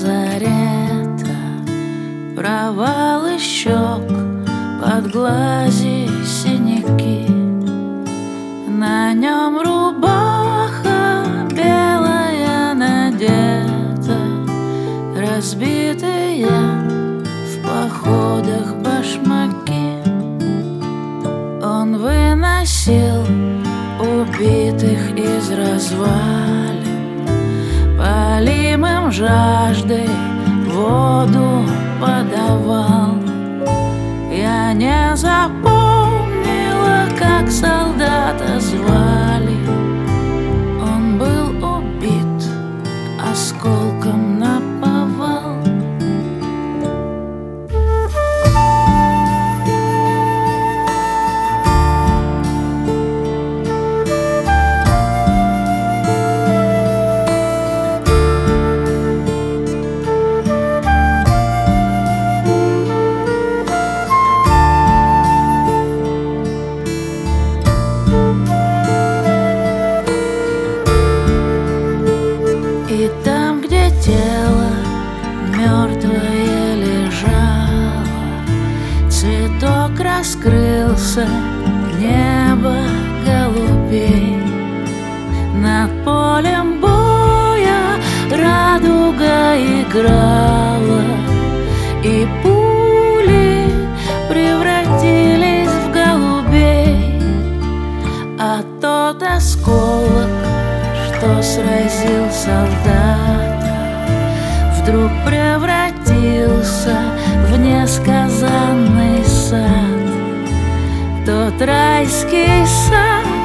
лазарета, провалы щек, под глази синяки. На нем рубаха белая надета, разбитые в походах башмаки. Он выносил убитых из развалин, палимым жаждой воду подавал. Я не запомнила, как солдата звали. Он был убит осколком наповал. И там, где тело мертвое лежало, цветок раскрылся, небо голубей. Над полем боя радуга играла, и пули превратились в голубей. А тот осколок, что сразил солдата, вдруг превратился в несказанный сад. Тот райский сад,